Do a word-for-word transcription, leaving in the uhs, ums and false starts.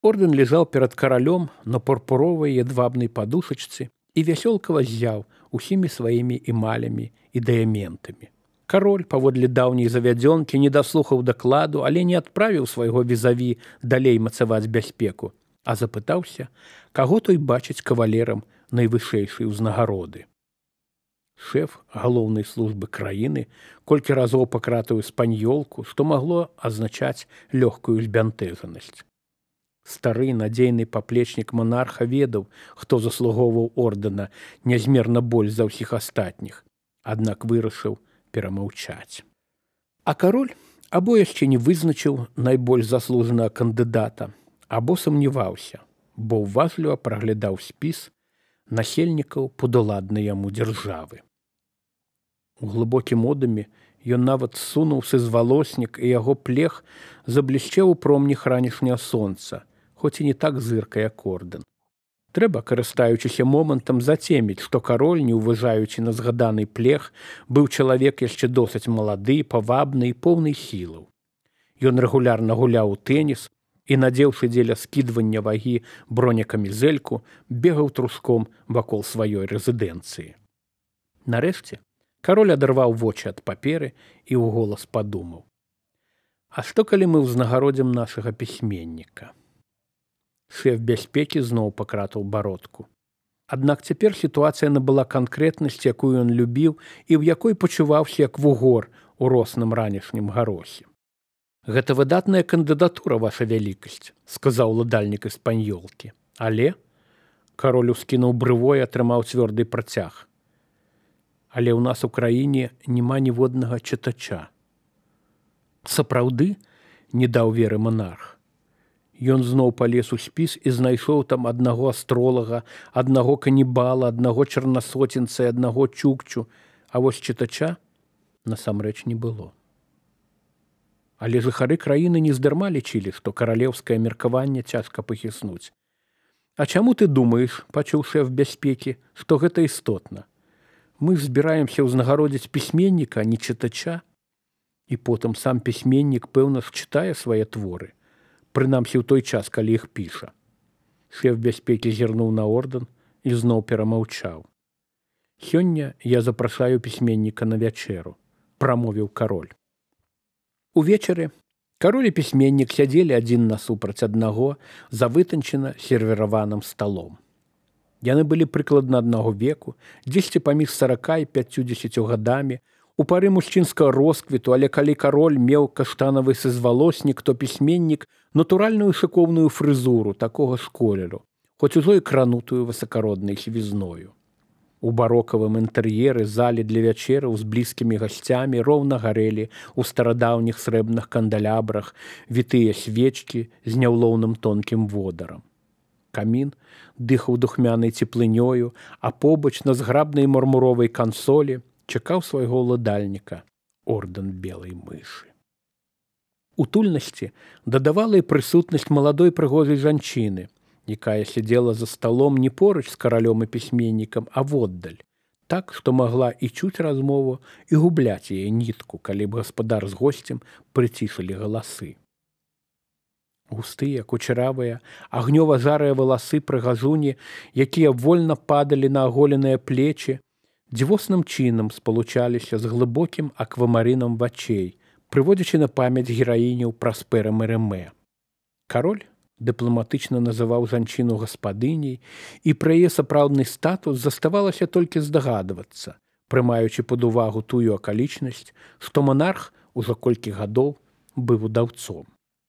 Ордэн лежаў перад каралём на пурпуровай ядвабнай падушачцы і вясёлкава ззяў усімі сваімі эмалямі і дыяментамі. Кароль, паводле даўняй завядзёнкі, не даслухаў дакладу, але не адправіў свайго візаві далей мацаваць бяспеку, а запытаўся, каго той бачыць кавалерам найвышэйшай узнагароды. Шэф галоўнай службы краіны колькі разоў пакратыў спаньёлку, што магло азначаць лёгкую збянтэжанасць. Стары надзейны паплечнік манарха ведаў, хто заслугоўваў ордэна нязмерна больш за ўсіх астатніх, аднак вырашыў перамаўчаць. А кароль або яшчэ не вызначыў найбольш заслужанага кандыдата, або сумняваўся, бо ўважліва праглядаў спіс насельнікаў падуладнай яму дзяржавы. У глыбокім одуме ён нават сунуўся з валоснік, і яго плех заблішчэў у промнях ранішняга сонца, хоць і не так зырка, як ордэн. Трэба, карыстаючыся момантам, зацеміць, што кароль, не ўважаючы на згаданы плех, быў чалавек яшчэ досыць малады, павабны і поўны сілаў. Ён рэгулярна гуляў у тэніс і, надзеўшы дзеля скідвання вагі бронекамізэльку, бегаў труском вакол сваёй рэзідэнцыі. Нарэшце, кароль адарваў вочы ад паперы і ўголас падумаў: «А што, калі мы ўзнагародзім нашага пісьменніка?» Шэф бяспекі зноў пакратаў бародку. Аднак цяпер сітуацыя набыла канкрэтнасць, якую ён любіў і ў якой пачуваўся як вугор у росным ранішнім гаросе. «Гэта выдатная кандыдатура, ваша вялікасць», – сказаў уладальнік эспаньёлкі. «Але?» – кароль ускінуў брывой і атрымаў цвёрды працяг. «Але ў нас у краіне няма ніводнага чытача». «Сапраўды?» – не даў веры манарх. Ён зноў палез у спіс і знайшоў там аднаго астролага, аднаго канібала, аднаго чарнасоценца і аднаго чукчу, а вось чытача насамрэч не было. Але жыхары краіны нездарма лічылі, што каралеўскае меркаванне цяжка пахіснуць. «А чаму ты думаеш, – пачуў шэф бяспекі, – што гэта істотна? Мы ж збіраемся ўзнагародзіць пісьменніка, а не чытача. І потым сам пісьменнік, пэўна ж, чытае свае творы. Прынамсі ў той час, калі іх піша». Шэф бяспекі зірнуў на ордэн і зноў перамаўчаў. «Сёння я запрашаю пісьменніка на вячэру», – прамовіў кароль. Увечары кароль і пісьменнік сядзелі адзін насупраць аднаго за вытанчана сервіраваным сталом. Яны былі прыкладна аднаго веку, дзесьці паміж сарака і пяццюдзесяцю гадамі, у пары мужчынскага росквіту, але калі кароль меў каштанавы сызвалоснік, то пісьменнік натуральную шыкоўную фрызуру такога ж колеру, хоць ужо і кранутую высакароднай сівізною. У барокавым інтэр'еры залі для вячэраў з блізкімі гасцямі роўна гарэлі ў старадаўніх срэбных кандалябрах вітыя свечкі з няўлоўным тонкім водарам. Камін дыхаў духмянай цеплынёю, а побач на зграбнай мармуровай кансолі чакаў свайго ўладальніка ордэн белай мышы. Утульнасці дадавала і прысутнасць маладой прыгожай жанчыны, якая сядзела за сталом не поруч з каралём і пісьменнікам, а воддаль, так, што магла і чуць размову, і губляць яе нітку, калі б гаспадар з госцем прыцішылі галасы. Густыя, кучаравыя, агнёва-жарыя валасы прыгажуні, якія вольна падалі на аголеныя плечы, дзівосным чынам спалучаліся з глыбокім аквамарынам вачэй, прыводзячы на памяць гераіняў Праспера Мерэмэ. Кароль дыпламатычна называў жанчыну гаспадыняй, і пра яе сапраўдны статус заставалася толькі здагадвацца, прымаючы пад увагу тую акалічнасць, што манарх ужо колькі гадоў быў удаўцом.